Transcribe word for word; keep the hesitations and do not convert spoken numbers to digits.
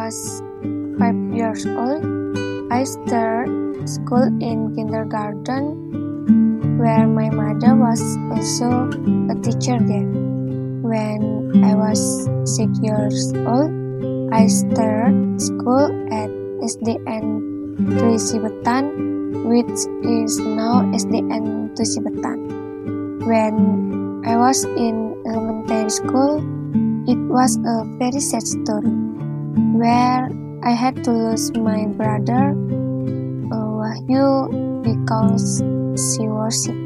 was five years old, I started school in kindergarten, where my mother was also a teacher there. When I was six years old, I started school at S D N Trisibetan, which is now S D N Trisibetan. When I was in elementary school, it was a very sad story, where I had to lose my brother, uh, Wahyu, because she was sick.